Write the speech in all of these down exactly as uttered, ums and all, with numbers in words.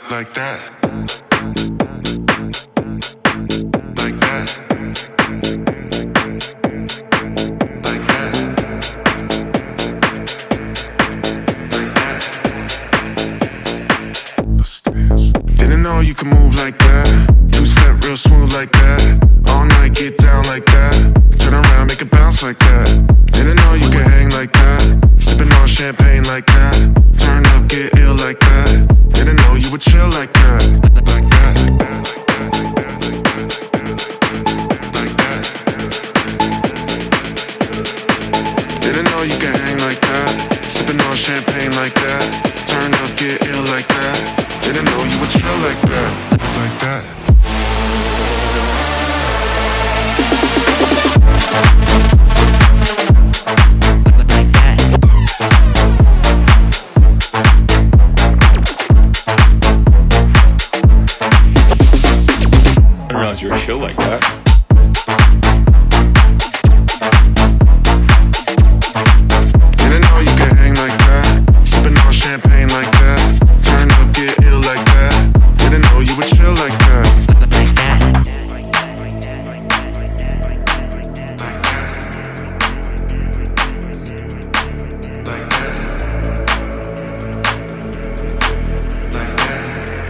like that, like that, like that, like that. Didn't know you could move like that. Two step real smooth like that. All night get down like that. Turn around, make it bounce like that. Didn't know you could hang like that. Sipping on champagne like that. Turn up, get ill like that. Didn't know you would chill like that. Like that. Like that. Didn't know you could hang like that. Sipping on champagne like that. Turn up, get ill like that. Didn't know you would chill like that. Like that. You were chill like that. Didn't know you could hang like that. Sipping on champagne like that. Turn up, get ill like that. Didn't know you would chill like that. Like that. Like that. Like that. Like that.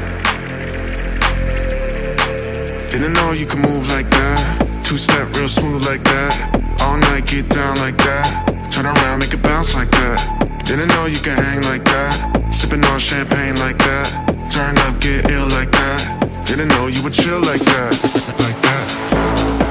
Didn't know you could move like that. Two step real smooth like that. All night get down like that. Turn around, make it bounce like that. Didn't know you could hang like that. Sipping on champagne like that. Turn up, get ill like that. Didn't know you would chill like that. Like that.